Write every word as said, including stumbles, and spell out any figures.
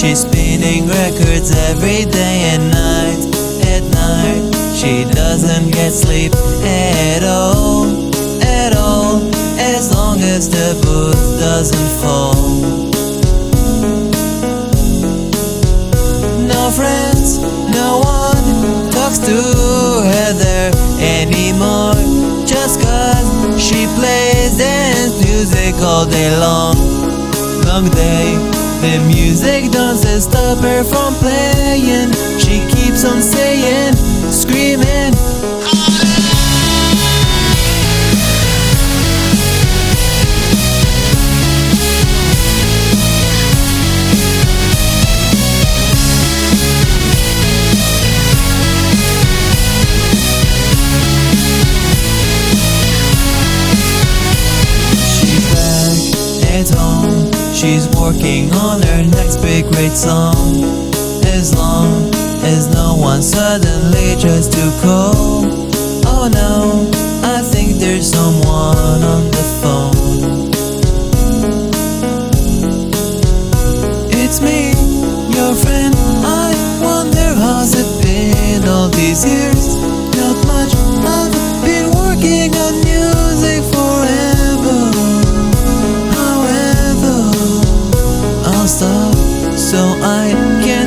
She's spinning records every day and night. At night, she doesn't get sleep at all, at all, as long as the booth doesn't fall. No friends, no one talks to her there anymore, just cause she plays dance music all day long. Long day, the music doesn't stop her from playing. She keeps on saying, screaming, she's back at home. She's working on her next big great song. As long as no one suddenly tries to call. Oh no, I think there's someone on the phone. It's me, your friend. I wonder how's it been all these years. Not much, I've been working on music forever. However, I'll stop so I can